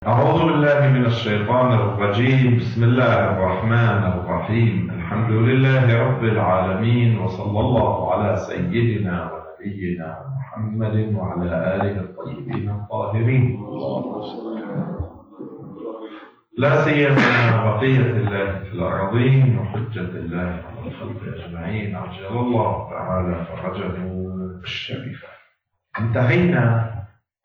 أعوذ بالله من الشيطان الرجيم. بسم الله الرحمن الرحيم. الحمد لله رب العالمين، وصلى الله على سيدنا ونبينا محمد وعلى آله الطيبين الطاهرين، لا سيما بقية الله في الأرضين وحجة الله على الخلق أجمعين، عجل الله تعالى فرجه الشريف. انتهينا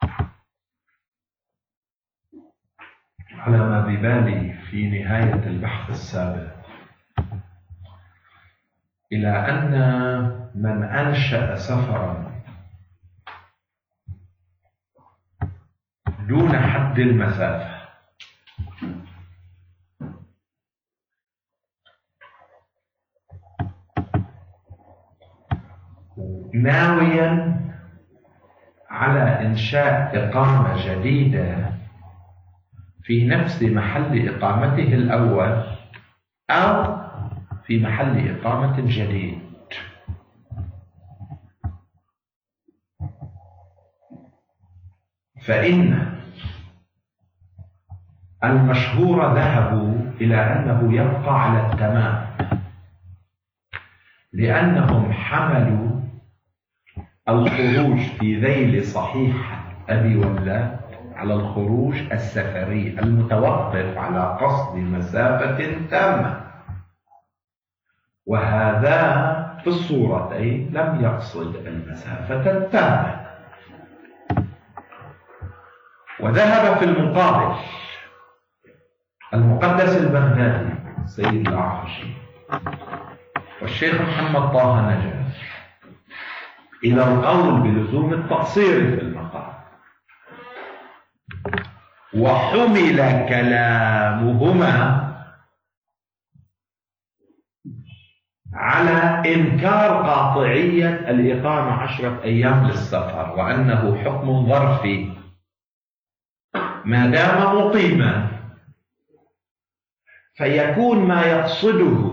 على ما ببالي في نهاية البحث السابق إلى أن من أنشأ سفرا دون حد المسافة ناويا على إنشاء إقامة جديدة في نفس محل إقامته الأول أو في محل إقامة جديد، فإن المشهور ذهبوا إلى أنه يبقى على التمام، لأنهم حملوا الخروج في ذيل صحيح أبي ولاد على الخروج السفري المتوقف على قصد مسافة تامة، وهذا في الصورتين لم يقصد المسافة التامة. وذهب في المقابل المقدس البغدادي سيد الأعرجي والشيخ محمد طه نجار إلى القول بلزوم التقصير في المقام، وحمل كلامهما على إنكار قاطعية الإقامة 10 أيام للسفر، وأنه حكم ظرفي ما دام مقيما، فيكون ما يقصده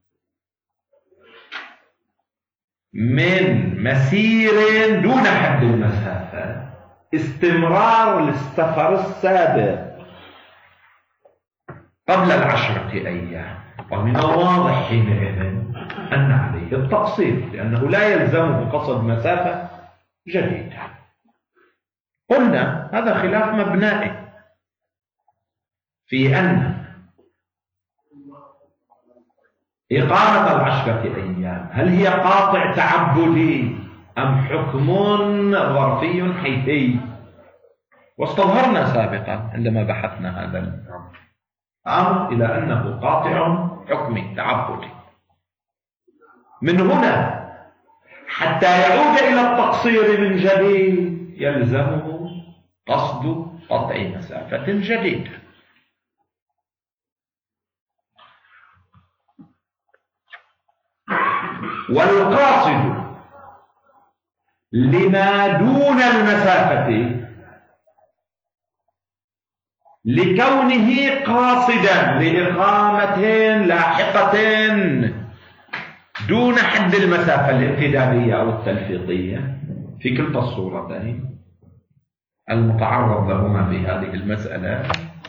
من مسير دون حد المسافة استمرار السفر السابق قبل 10 أيام، ومن الواضح حينئذ أن عليه التقصير، لأنه لا يلزمه قصد مسافة جديدة. قلنا هذا خلاف مبنائي في أن إقامة 10 أيام هل هي قاطع تعبدي أم حكم ظرفي حيثي، واستظهرنا سابقا عندما بحثنا هذا الأمر إلى أنه قاطع حكمي تعبدي. من هنا حتى يعود إلى التقصير من جديد يلزمه قصد قطع مسافة جديدة. والقاصد لما دون المسافة لكونه قاصدا لإقامة لاحقة دون حد المسافة الانتدابية أو التلفيقية في كلتا الصورتين المتعرض لهما في هذه المسألة،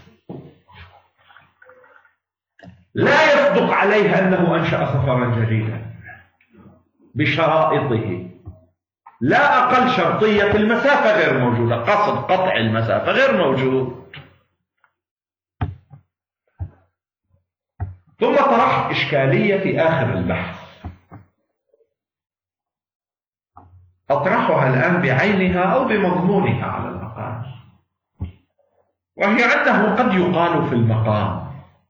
لا يصدق عليه أنه أنشأ سفرا جديدا بشرائطه، لا أقل شرطية المسافة غير موجودة، قصد قطع المسافة غير موجود. ثم طرح إشكالية في آخر البحث أطرحها الآن بعينها أو بمضمونها على الأقل، وهي أنه قد يقال في المقام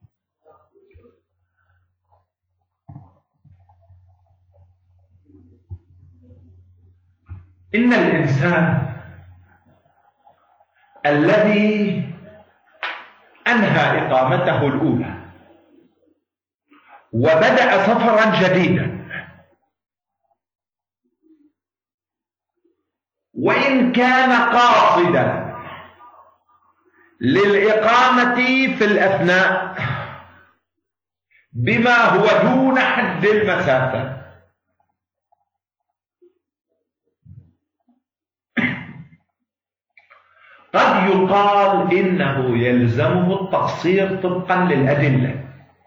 إن الإنسان الذي أنهى إقامته الأولى وبدأ سفرا جديدا، وإن كان قاصدا للإقامة في الأثناء بما هو دون حد المسافة، قد يقال إنه يلزمه التقصير طبقا للأدلة،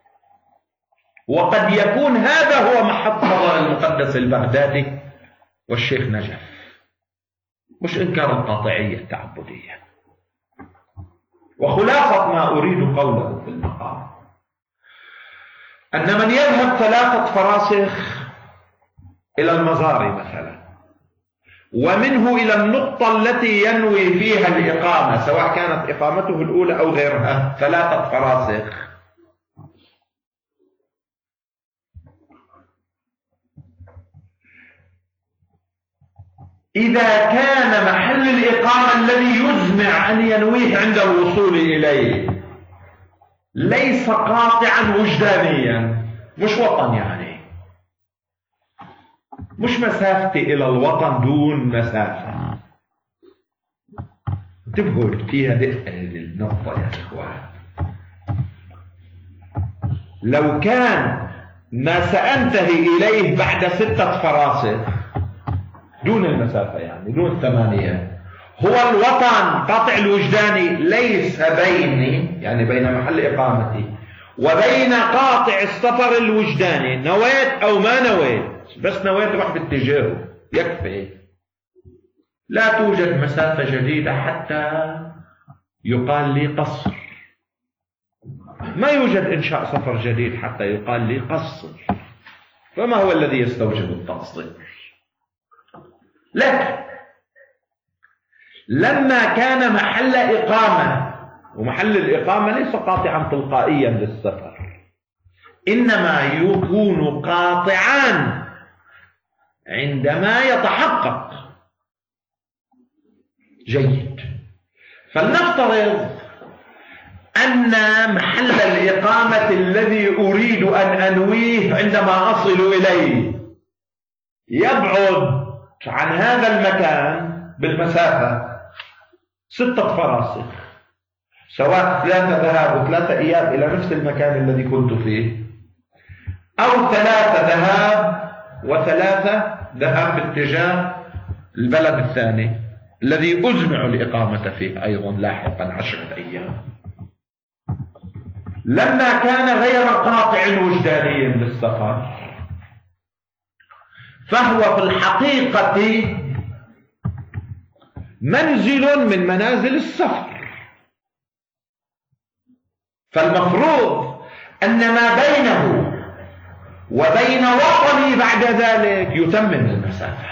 وقد يكون هذا هو محط نظر المقدس البغدادي والشيخ نجف، مش إنكار القاطعية التعبدية. وخلاصة ما أريد قوله في المقام أن من يذهب 3 فراسخ إلى المزار مثلا، ومنه إلى النقطة التي ينوي فيها الإقامة، سواء كانت إقامته الأولى أو غيرها، 3 فراسخ، إذا كان محل الإقامة الذي يزمع أن ينويه عند الوصول إليه ليس قاطعا وجدانيا، مش وطن يعني، مش مسافتي إلى الوطن دون مسافة. انتبهوا فيها دقة هذه النقطة يا إخوان. لو كان ما سأنتهي إليه بعد 6 فراسخ دون المسافة، يعني دون 8، هو الوطن قاطع الوجداني ليس بيني، يعني بين محل إقامتي وبين قاطع السفر الوجداني، نويت أو ما نويت، بس نويت روح باتجاهه يكفي، لا توجد مسافة جديدة حتى يقال لي قصر، ما يوجد إنشاء سفر جديد حتى يقال لي قصر. فما هو الذي يستوجب التقصير؟ لكن لما كان محل إقامة، ومحل الإقامة ليس قاطعا تلقائيا للسفر، إنما يكون قاطعا عندما يتحقق. جيد، فلنفترض أن محل الإقامة الذي أريد أن أنويه عندما أصل إليه يبعد عن هذا المكان بالمسافة 6 فراسخ، سواء 3 ذهاب و3 إياب إلى نفس المكان الذي كنت فيه، أو 3 ذهاب و3 ذهاب باتجاه البلد الثاني الذي أزمع الإقامة فيه أيضا لاحقا 10 أيام. لما كان غير قاطع وجداني للسفر، فهو في الحقيقة منزل من منازل السفر، فالمفروض أن ما بينه وبين وطني بعد ذلك يتمم المسافة.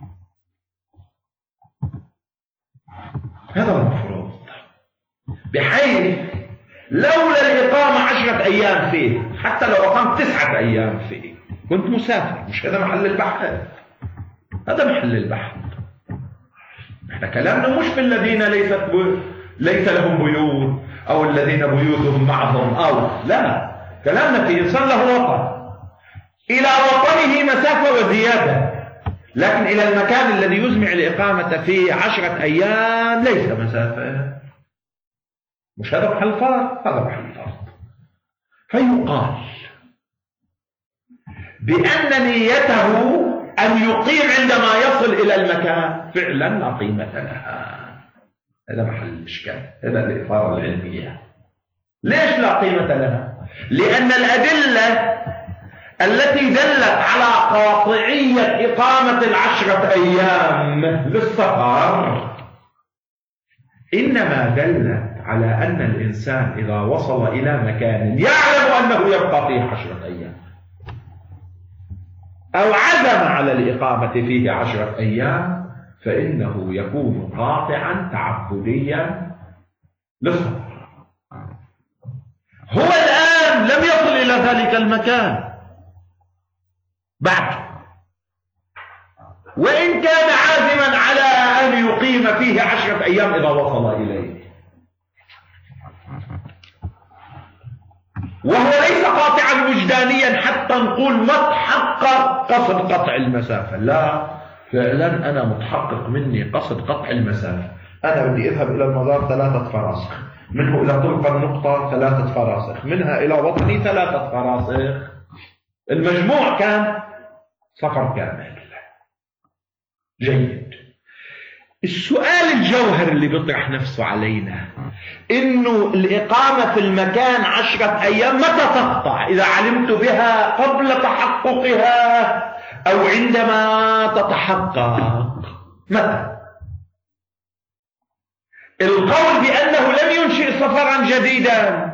هذا المفروض، بحيث لولا الإقامة 10 أيام فيه، حتى لو أقمت 9 أيام فيه، كنت مسافر. مش هذا محل البحث؟ هذا محل البحث. احنا كلامنا مش في الذين ليس لهم بيوت، أو الذين بيوتهم معهم، أو لا، كلامنا في إنسان له وطن، إلى وطنه مسافة وزيادة، لكن إلى المكان الذي يزمع الإقامة فيه 10 أيام ليس مسافة. مش هذا محل فرض؟ هذا محل فرض. فيقال بأن نيته أن يقيم عندما يصل إلى المكان فعلا لا قيمة لها. هذا محل الإشكال، هذا الإثارة العلمية. ليش لا قيمة لها؟ لأن الأدلة التي دلت على قاطعية إقامة 10 أيام للسفر إنما دلت على أن الإنسان إذا وصل إلى مكان يعلم أنه يبقى فيه 10 أيام، أو عزم على الإقامة فيه 10 أيام، فإنه يكون قاطعا تعبديا للسفر. هو الآن لم يصل إلى ذلك المكان بعد، وإن كان عازما على أن يقيم فيه 10 أيام إذا وصل إليه، وهو ليس قاطعا وجدانيا حتى نقول متحقق قصد قطع المسافة. لا، فعلا أنا متحقق مني قصد قطع المسافة. أنا بدي أذهب إلى المزار 3 فراسخ، منه إلى تلك النقطة 3 فراسخ، منها إلى وطني 3 فراسخ، المجموع كان سفر كامل. جيد. السؤال الجوهر اللي بيطرح نفسه علينا إنه الإقامة في المكان 10 أيام متى تقطع؟ إذا علمت بها قبل تحققها أو عندما تتحقق؟ متى؟ القول بأنه لم ينشئ سفرا جديدا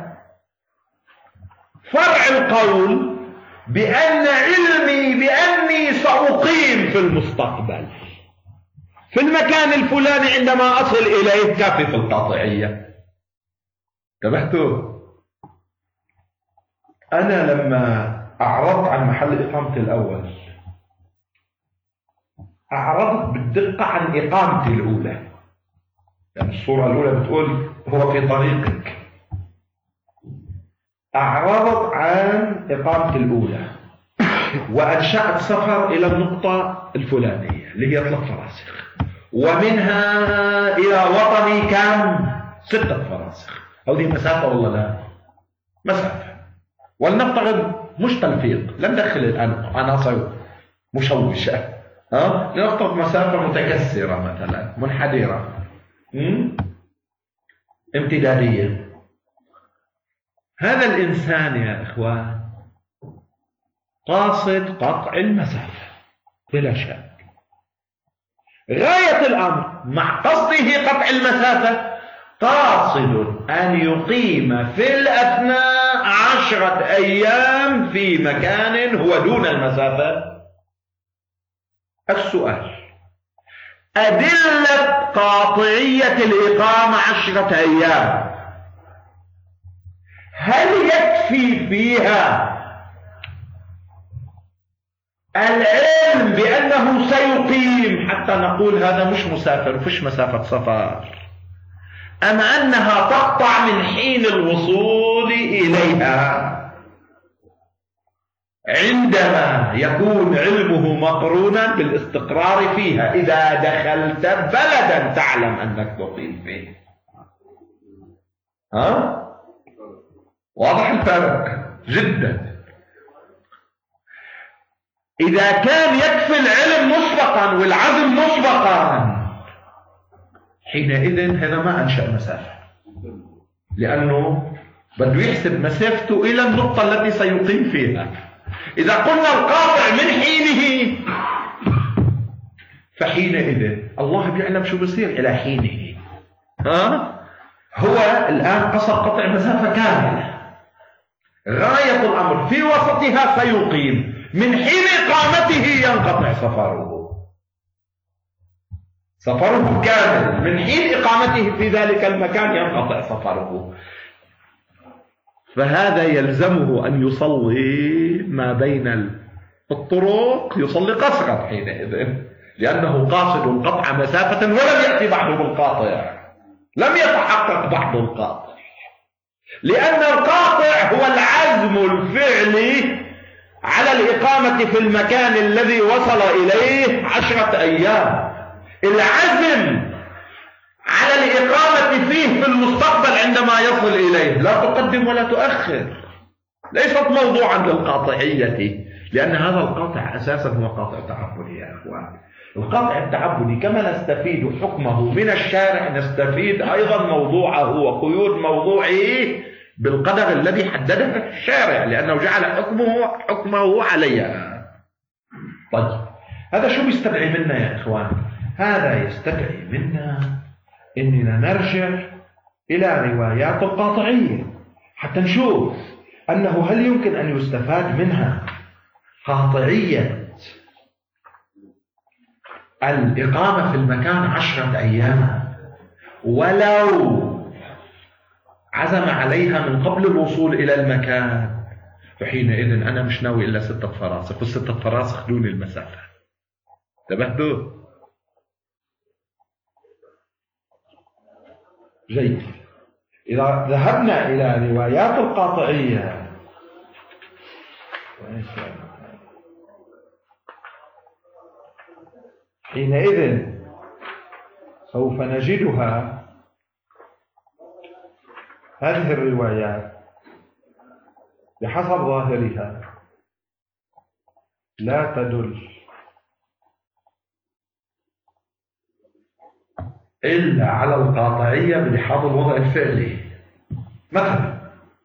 فرع القول بأن علمي بأني سأقيم في المستقبل في المكان الفلاني عندما أصل إليه كافي في القاطعية. انتبهتوا؟ أنا لما أعرضت عن محل إقامتي الأول أعرضت بالدقة عن إقامتي الأولى، لأن الصورة الأولى بتقول هو في طريقك. أعرضت عن إقامتي الأولى وأنشأت سفر إلى النقطة الفلانية اللي هي 3 فراسخ، ومنها إلى وطني كم 6 فراسخ. هذه مسافة والله لا مسافة، ولنفترض مش تلفيق، لا ندخل الآن عناصر مشوشة، لنفترض مسافة متكسرة مثلا منحدرة امتدادية. هذا الإنسان يا إخوان قاصد قطع المسافة بلا شك. غاية الأمر مع قصده قطع المسافة قاصد أن يقيم في الأثناء 10 أيام في مكان هو دون المسافة. السؤال: أدلة قاطعية الإقامة 10 أيام هل يكفي فيها العلم بأنه سيقيم حتى نقول هذا مش مسافر وفيش مسافة سفر، أم أنها تقطع من حين الوصول إليها عندما يكون علمه مقرونا بالاستقرار فيها؟ إذا دخلت بلدا تعلم أنك تقيم فيه. واضح الفرق جدا. إذا كان يكفي العلم مسبقا والعزم مسبقا حينئذ هذا ما أنشأ مسافة، لأنه بده يحسب مسافته إلى النقطة التي سيقيم فيها. إذا قلنا القاطع من حينه فحينئذ الله بيعلم شو بصير إلى حينه. هو الآن قصد قطع مسافة كاملة، غاية الأمر في وسطها سيقيم، من حين إقامته ينقطع سفره كامل، من حين إقامته في ذلك المكان ينقطع سفره. فهذا يلزمه أن يصلي ما بين الطرق، يصلي قصرا حينئذ، لأنه قاصد قطع مسافة ولم يأتي بعده بالقاطع، لم يتحقق بعد القاطع، لأن القاطع هو العزم الفعلي على الإقامة في المكان الذي وصل إليه 10 أيام. العزم على الإقامة فيه في المستقبل عندما يصل إليه لا تقدم ولا تؤخر، ليست موضوعا للقاطعية، لأن هذا القاطع أساسا هو قاطع تعبدي يا أخوان. القاطع التعبدي كما نستفيد حكمه من الشارع نستفيد أيضا موضوعه وقيود موضوعه بالقدر الذي حدده الشارع، لأنه جعل حكمه عليها. طيب هذا شو بيستدعي منا يا إخوان؟ هذا يستدعي منا إننا نرجع إلى روايات القاطعية حتى نشوف أنه هل يمكن أن يستفاد منها قاطعية الإقامة في المكان 10 أيام ولو عزم عليها من قبل الوصول إلى المكان، فحينئذ أنا مش ناوي إلا 6 فراسخ، والستة فراسخ دون المسافة. انتبهتوا؟ جيد. إذا ذهبنا إلى روايات القاطعية حينئذ سوف نجدها هذه الروايات بحسب ظاهرها لا تدل إلا على القاطعية بلحاظ الوضع الفعلي. مثلا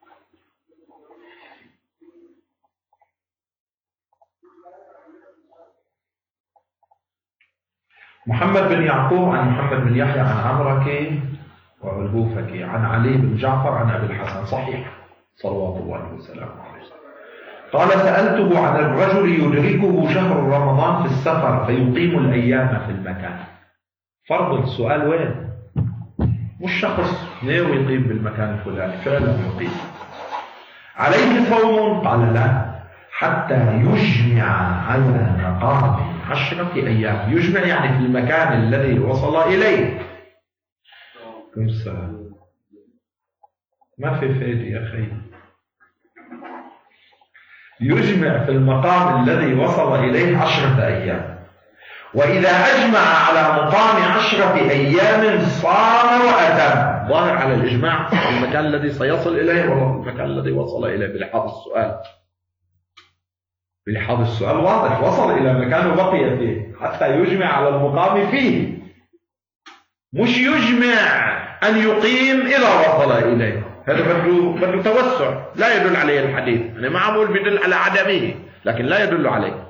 محمد بن يعقوب عن محمد بن يحيى عن عمركي والبوفكي عن علي بن جعفر عن أبي الحسن صحيح صلوات الله وسلامه عليه قال سألته عن الرجل يدركه شهر رمضان في السفر فيقيم الأيام في المكان. فرض السؤال وين؟ مش شخص ناوي يقيم بالمكان الفلاني فعلا يقيم. عليه صوم؟ قال لا حتى يجمع على مقام 10 أيام. يجمع يعني في المكان الذي وصل إليه. كم سنة؟ ما في فائدة يا أخي. يجمع في المقام الذي وصل إليه 10 أيام. وإذا أجمع على مقام 10 أيام صام وأتم. ظاهر على الإجماع المكان الذي سيصل إليه ولا المكان الذي وصل إليه بلحاظ السؤال. بلحاظ السؤال واضح وصل إلى مكان وبقي فيه حتى يجمع على المقام فيه. مش يجمع أن يقيم إذا وصل إليه. هذا بده توسع لا يدل عليه الحديث. أنا ما أقول بيدل على عدمه لكن لا يدل عليه.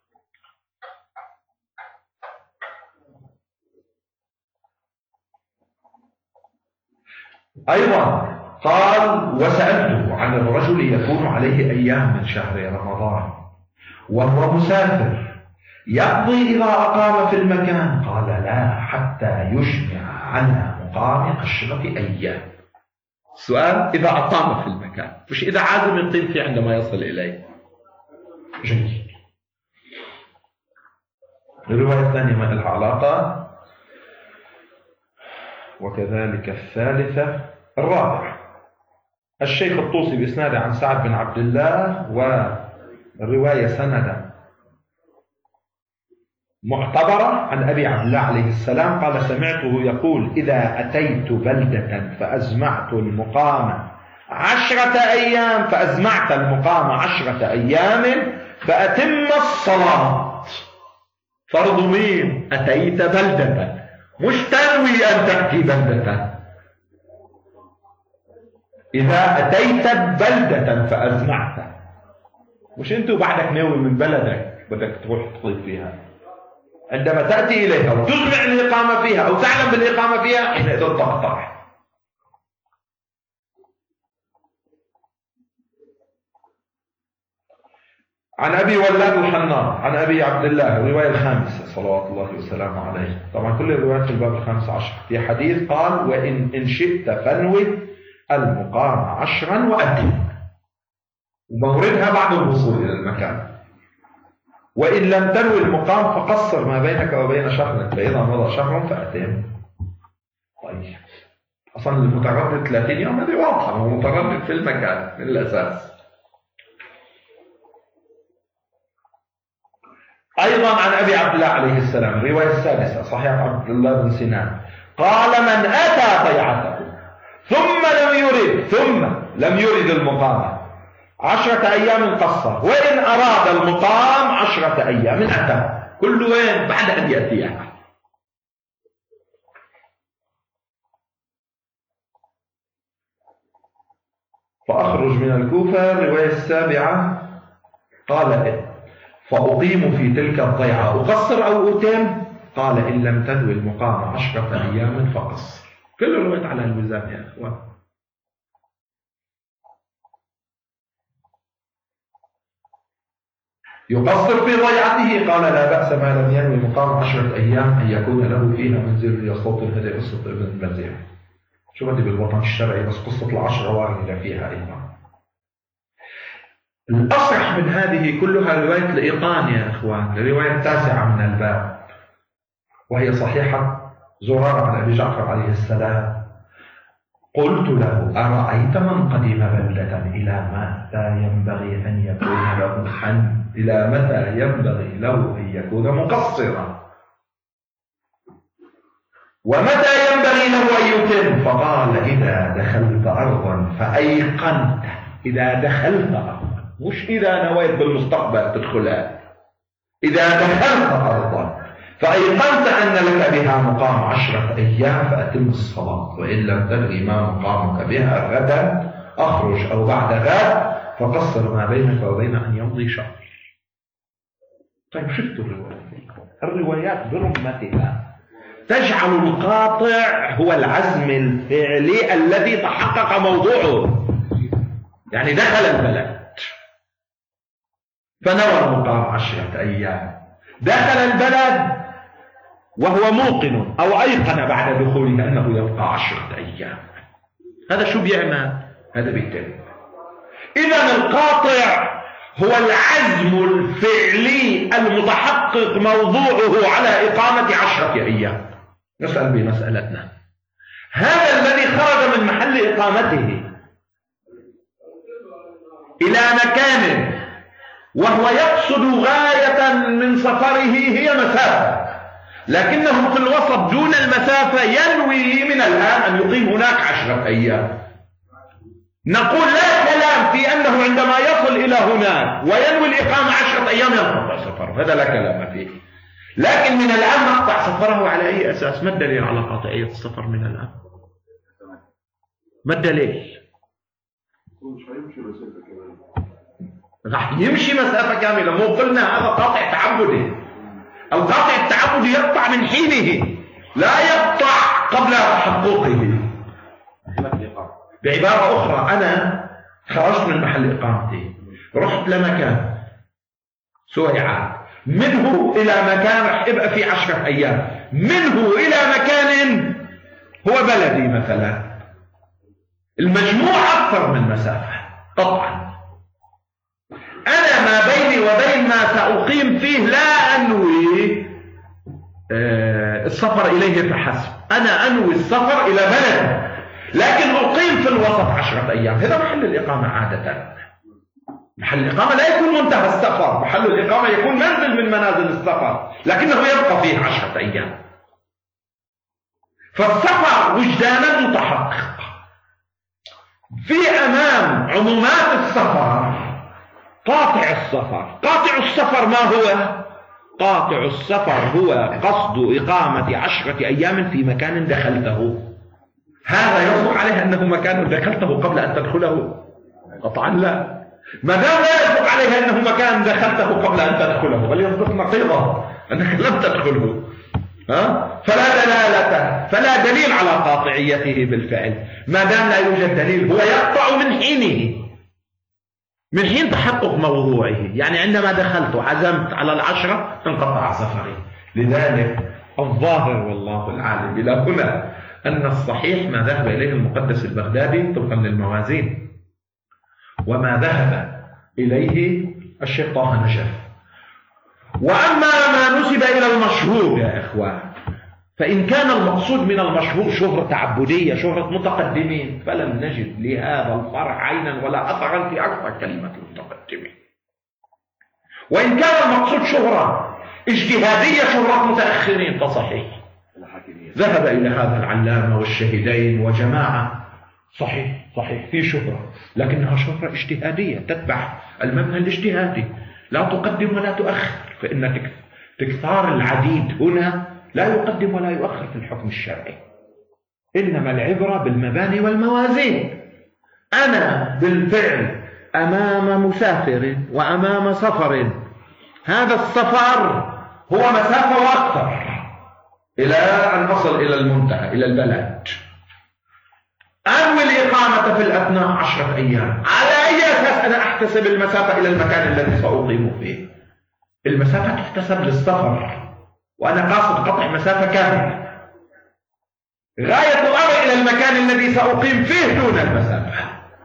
أيضا قال وسألته عن الرجل يكون عليه أيام من شهر رمضان وهو مسافر يقضي إذا أقام في المكان؟ قال لا حتى يجمع على مقام 10 أيام. السؤال إذا أقام في المكان مش إذا عازم يقيم فيه عندما يصل إليه. جيد. الرواية الثانية ما لها علاقة وكذلك الثالثة. الرابعة الشيخ الطوسي بإسناده عن سعد بن عبد الله والرواية سندا معتبرة عن أبي عبد الله عليه السلام قال سمعته يقول إذا أتيت بلدة فأزمعت المقام 10 أيام فأزمعت المقام 10 أيام فأتم الصلاة. فرض مين؟ أتيت بلدة مش تنوي أن تأتي بلدة. إذا أتيت بلدة فأزمعت مش أنت بعدك ناوي من بلدك بدك تروح تقيم فيها. عندما تأتي إليها وتزمع الإقامة فيها أو تعلم بالإقامة فيها حينئذ تقطع. عن أبي ولاد الحنار عن أبي عبد الله الرواية الخامسة صلوات الله وسلامه عليه. طبعا كل الروايات في الباب 15. في حديث قال وإن شئت فانوي المقام 10 وأتم وموردها بعد الوصول إلى المكان. وإن لم تنوي المقام فقصر ما بينك وبين شهرك فإذا مضى شهر فأتم. طيب أصلا المتردد 30 يوم هذه واضحة هو متردد في المكان من الأساس. أيضا عن أبي عبد الله عليه السلام الرواية السادسة صحيح عبد الله بن سنان قال من أتى ضيعته ثم لم يرد المقام 10 أيام قصر وإن أراد المقام 10 أيام أتى. كل وين؟ بعد أن يأتيها. فأخرج من الكوفة الرواية السابعة قال فأقيم في تلك الضيعة أقصر أو أتم؟ قال إن لم تنوي المقام 10 أيام فقصر. كل الروايات على الميزان يا أخوان. يقصر في ضيعته قال لا بأس ما لم ينوي مقام 10 أيام أن يكون له فيها منزل يصوت هذه قصة ابن المزيع. شو بدي بالوطن الشرعي بس قصة ال10 واردة فيها أيضا. الأصح من هذه كلها رواية الإيقان يا أخوان الرواية التاسعة من الباب وهي صحيحة زرارة عن أبي جعفر عليه السلام قلت له أرأيت من قدم بلدة إلى متى ينبغي أن يكون له حن إلى متى ينبغي له أن يكون مقصرا ومتى ينبغي له أن يتم؟ فقال إذا دخلت أرضا فأيقنت. إذا دخلت أرضا مش إذا نويت بالمستقبل تدخلها. إذا دخلت أرضا فأيقنت أن لك بها مقام 10 أيام فأتم الصلاة، وإن لم تلغي ما مقامك بها غدا أخرج أو بعد غد فقصر ما بينك وبين أن يمضي شهر. طيب شفتوا الروايات برمتها تجعل القاطع هو العزم الفعلي الذي تحقق موضوعه. يعني دخل البلد فنوى مقام 10 أيام، دخل البلد وهو موقن أو أيقن بعد دخوله أنه يبقى 10 أيام. هذا شو بيعمل؟ هذا بيتم. إذا القاطع هو العزم الفعلي المتحقق موضوعه على إقامة 10 أيام. نسأل بمسألتنا، هذا الذي خرج من محل إقامته إلى مكان وهو يقصد غاية من سفره هي مسافة، لكنه في الوسط دون المسافة ينوي من الآن أن يقيم هناك 10 أيام. نقول لا كلام في أنه عندما يصل إلى هناك وينوي الإقامة 10 أيام ينقطع سفره، هذا لا كلام فيه. لكن من الآن نقطع سفره على أي أساس؟ ما الدليل على قاطعية السفر من الآن؟ ما الدليل؟ راح يمشي مسافة كاملة. مو قلنا هذا قاطع تعبدي؟ القاطع التعبدي يقطع من حينه، لا يقطع قبل تحققه. بعبارة أخرى، أنا خرجت من محل إقامتي رحت لمكان سويعات، منه إلى مكان رح يبقى في 10 أيام، منه إلى مكان هو بلدي مثلا، المجموع أكثر من مسافة قطعا. أنا ما بيني وبين ما سأقيم فيه لا أنوي السفر إليه فحسب، أنا أنوي السفر إلى بلد، لكن أقيم في الوسط 10 أيام. هذا محل الإقامة عادة. محل الإقامة لا يكون منتهى السفر، محل الإقامة يكون منزل من منازل السفر، لكنه يبقى فيه 10 أيام. فالسفر وجدانا متحقق. في أمام عمومات السفر قاطع السفر. قاطع السفر ما هو؟ قاطع السفر هو قصد إقامة 10 أيام في مكان دخلته. هذا يصدق عليه أنه مكان دخلته قبل أن تدخله؟ قطعا لا. ما دام لا يصدق عليه أنه مكان دخلته قبل أن تدخله، بل يصدق نقيضه أنك لم تدخله، فلا دليل على قاطعيته بالفعل. ما دام لا يوجد دليل هو يقطع من حينه، من حين تحقق موضوعه. يعني عندما دخلت عزمت على 10 انقطع سفري. لذلك الظاهر والله العالم إلى هنا أن الصحيح ما ذهب إليه المقدس البغدادي طبقا للموازين، وما ذهب إليه الشيخ طه نجف. وأما ما نسب إلى المشهور يا إخوان، فإن كان المقصود من المشهور شهرة تعبدية، شهرة متقدمين، فلم نجد لهذا الفرع عينا ولا أثرا في أكثر كلمة المتقدمين. وإن كان المقصود شهرة اجتهادية، شهرة متأخرين، فصحيح ذهب إلى هذا العلامة والشهيدين وجماعة. صحيح في شهرة، لكنها شهرة اجتهادية تتبع المبنى الاجتهادي، لا تقدم ولا تؤخر. فإن تكثار العديد هنا لا يقدم ولا يؤخر في الحكم الشرعي، إنما العبرة بالمباني والموازين. أنا بالفعل أمام مسافر وأمام سفر، هذا السفر هو مسافة وأكثر إلى أن أصل إلى المنتهى إلى البلد. أنوي الإقامة في الأثناء 10 أيام. على أي أساس أنا أحتسب المسافة إلى المكان الذي سأقيم فيه؟ المسافة تحتسب للسفر، وأنا قاصد قطع مسافة كاملة. غاية الأمر إلى المكان الذي سأقيم فيه دون المسافة.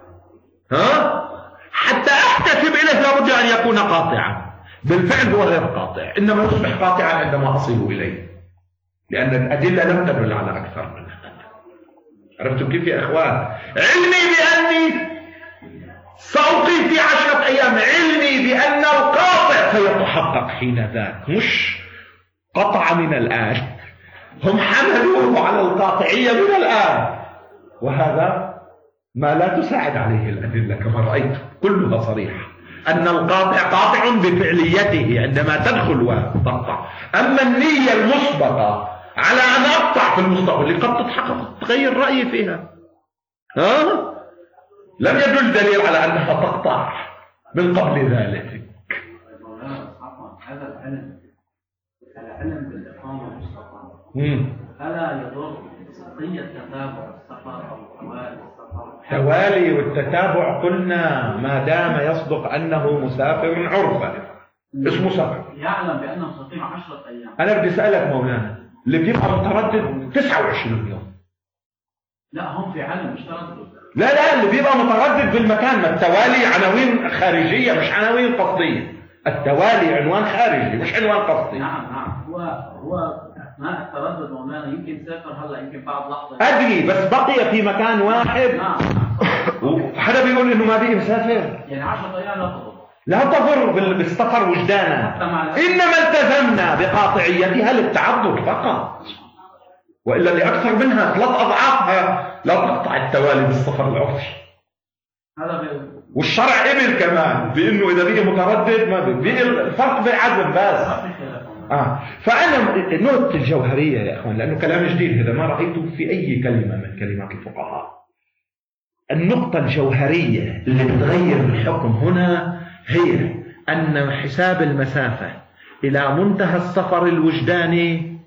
حتى أحتسب إليه لابد أن يكون قاطعا. بالفعل هو غير قاطع، إنما يصبح قاطعا عندما أصل إليه، لأن الأدلة لم تدل على أكثر من هذا. عرفتم كيف يا إخوان؟ علمي بأني سأقيم في 10 أيام، علمي بأن القاطع سيتحقق حين ذاك، مش قطع من الآن. هم حملوه على القاطعية من الآن، وهذا ما لا تساعد عليه الأدلة كما رأيت كلها صريحة. أن القاطع قاطع بفعليته عندما تدخل وتقطع. أما النية المسبقة على أن أقطع في المستقبل قد تغير رأيي فيها، لم يدل دليل على أنها تقطع من قبل ذلك. هذا العلم بالإقامة المستقبل ألا يضر قضية تتابع السفر أو توالي السفر؟ توالي والتتابع قلنا ما دام يصدق أنه مسافر عرفا اسمه سفر، يعلم بأنه سيقيم 10 أيام. أنا بدي أسألك مولانا، اللي بيبقى متردد 29 يوم. لا هم في علم مش تردد. لا اللي بيبقى متردد بالمكان، ما التوالي عناوين خارجية مش عناوين قصدية. التوالي عنوان خارجي مش عنوان قصدي. نعم هو ما التردد مولانا يمكن سافر هلا يمكن بعد لحظة. أدري بس بقي في مكان واحد. نعم. وحدا بيقول إنه ما بقي مسافر. يعني 10 أيام لا تضر. لا تضر بالسفر وجدانا، إنما التزمنا بقاطعيتها للتعبد فقط، وإلا لأكثر منها 3 أضعافها لا تقطع التوالي بالسفر العرفي. والشرع قبل كمان بأنه إذا بقي متردد ما بقي الفرق بالعدل بس. فأنا نقطة الجوهرية يا أخوان، لأنه كلام جديد هذا ما رأيته في أي كلمة من كلمات الفقهاء. النقطة الجوهرية اللي بتغير الحكم هنا هي أن حساب المسافة إلى منتهى السفر الوجداني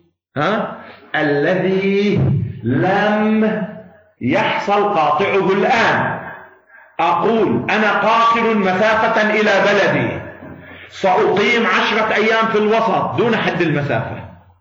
الذي لم يحصل قاطعه الآن. أقول أنا قاصر مسافة إلى بلدي، سأقيم 10 أيام في الوسط دون حد المسافة.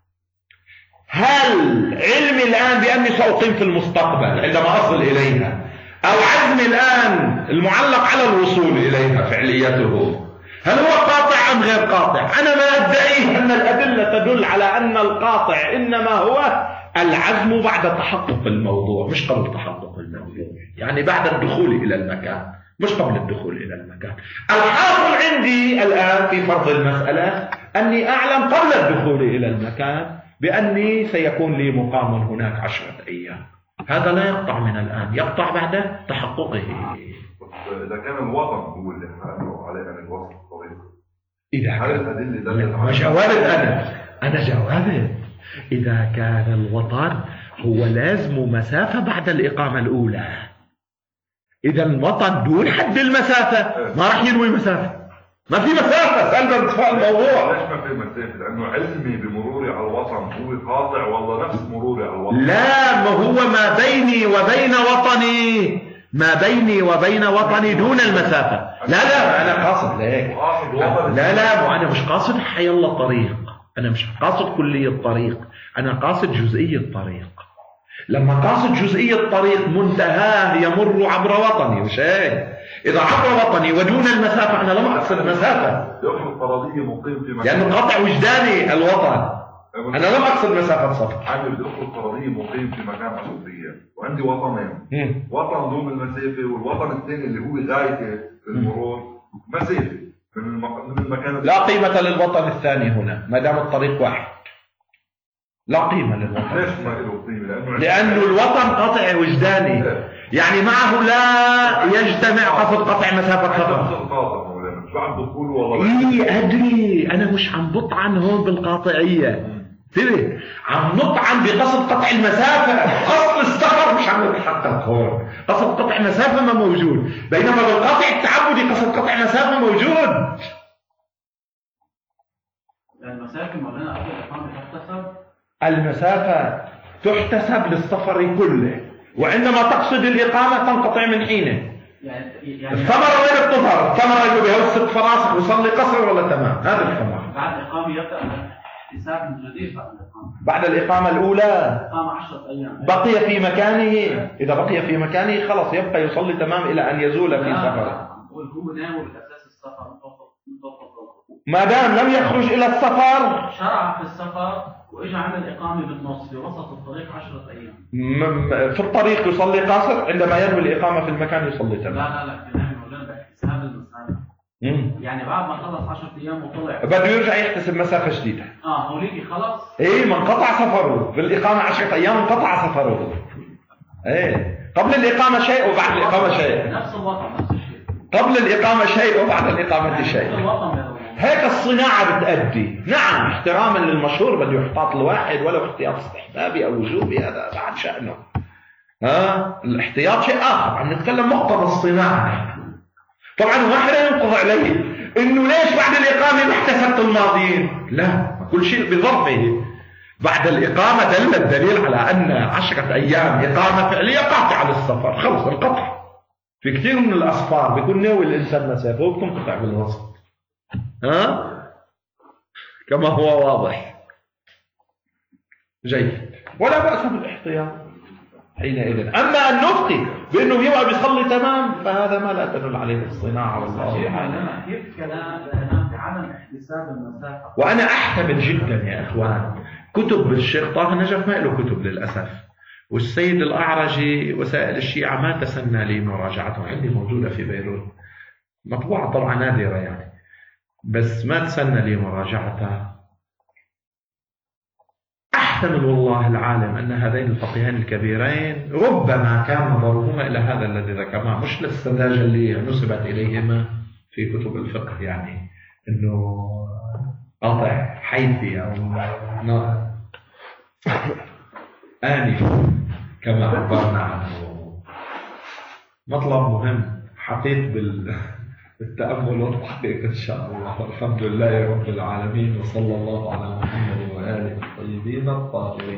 هل علمي الآن بأني سأقيم في المستقبل عندما أصل إليها، أو عزمي الآن المعلق على الوصول إليها فعليته، هل هو قاطع أم غير قاطع؟ أنا ما أدعيه أن الأدلة تدل على أن القاطع إنما هو العزم بعد تحقق الموضوع مش قبل تحقق الموضوع، يعني بعد الدخول إلى المكان مش قبل الدخول إلى المكان. الحاصل عندي الآن في فرض المسألة أني أعلم قبل الدخول إلى المكان بأني سيكون لي مقام هناك 10 أيام. هذا لا يقطع من الآن، يقطع بعد تحققه. إذا كان الوطن هو اللي حقق عليه أن الوسط طويل، إذا كان جوابت أنا جوابت إذا كان الوطن هو لازم مسافة بعد الإقامة الأولى، إذا الوطن دون حد المسافة ما راح ينوي مسافة، ما في مسافة. سألنا ارتفاع الموضوع. ليش ما في مسافة؟ لأنه علمي بمروري على الوطن هو قاطع والله نفس مروري على الوطن. لا، ما هو ما بيني وبين وطني، ما بيني وبين وطني دون المسافة. لا أنا قاصد لهيك. لا أنا مش قاصد حي الله طريق، أنا مش قاصد كلية الطريق، أنا قاصد جزئية الطريق. لما قاصد جزئية الطريق منتهاه يمر عبر وطني، مش هيك؟ إذا عبر وطني ودون المسافة أنا لم أقصد مسافة. يأخذ فرضية مقيم في مكان. لأنه قطع وجداني الوطن. أنا لم أقصد مسافة سفر. عامل يأخذ فرضية مقيم في مكان 10 أيام، وعندي وطنين، وطن دوم المسافة والوطن الثاني اللي هو غايته في المرور مسافة من المكان. لا قيمة للوطن الثاني هنا ما دام الطريق واحد. لا قيمة للوطن. ليش ما له قيمة؟ لأنه الوطن قطع وجداني، يعني معه لا يجتمع قصد قطع مسافة سفر. أدري أنا مش عم بطعن هون بالقاطعية، تبي عم نطعن بقصد قطع المسافة. قصد السفر مش عم نتحقق هون، قصد قطع مسافة ما موجود، بينما بالقاطع التعبدي قصد قطع مسافة موجود. المسافة مولانا قبل الإقامة تحتسب؟ المسافة تحتسب للسفر كله، وعندما تقصد الإقامة تنقطع من حينه. يعني الثمرة وين بتظهر؟ الثمرة اللي بيوسط فراسخ ويصلي قصر ولا تمام؟ هذا الثمرة. بعد الإقامة يبدأ حساب من جديد بعد الإقامة الأولى. إقامة 10 أيام. بقي في مكانه، إذا بقي في مكانه خلاص يبقى يصلي تمام إلى أن يزول في سفره. هو دائما بالأساس السفر ما دام لم يخرج إلى السفر، شرع في السفر وإجا عمل إقامة بالنص في وسط الطريق 10 أيام. في الطريق يصلي قاصر، عندما ينوي الإقامة في المكان يصلي تمام. لا كلام مولانا بحساب المسافة. يعني بعد ما خلص 10 أيام وطلع بده يرجع يحتسب مسافة جديدة. هوليكي خلص. ما انقطع سفره بالإقامة 10 أيام، انقطع سفره. قبل الإقامة شيء وبعد الإقامة شيء. نفس الوطن نفس الشيء. قبل الإقامة شيء وبعد الإقامة شيء. هيك الصناعة بتأدي. نعم احتراما للمشهور بده يحتاط الواحد ولو احتياط استحبابي أو وجوبي، هذا بعد شأنه. الاحتياط شيء آخر، عم نتكلم مقتضى الصناعة. طبعا واحد ينقض عليه إنه ليش بعد الإقامة ما احتسبت الماضيين؟ لا، كل شيء بظرفه. بعد الإقامة دل الدليل على أن 10 أيام إقامة فعلية قاطعة للسفر، خلص القطع. في كثير من الأسفار بيكون ناوي الإنسان مسافة وبتنقطع بالوسط، كما هو واضح. جيد، ولا بأس بالاحتياط حينئذ. أما أن نفتي بأنه يوعى بيصلي تمام فهذا ما لا تدل عليه الصناعة والله تعالى. كيف كلام بعدم احتساب المسافة؟ وأنا أحتمل جدا يا إخوان كتب الشيخ طه نجف ما له كتب للأسف، والسيد الأعرجي وسائل الشيعة ما تسنى لي مراجعته، عندي موجودة في بيروت مطبوعة طبعا نادرة يعني، بس ما تسنى لي مراجعتها. أحتمل والله العالم أن هذين الفقيهين الكبيرين ربما كان نظرهما إلى هذا الذي ذكرناه، مش للسذاجة اللي نسبت إليهما في كتب الفقه، يعني أنه قاطع حيثي أو آنف كما عبرنا عنه. مطلب مهم، حقيت بالتأمل والتحقيق إن شاء الله. الحمد لله رب العالمين، وصلى الله على محمد وآله الطيبين الطاهرين.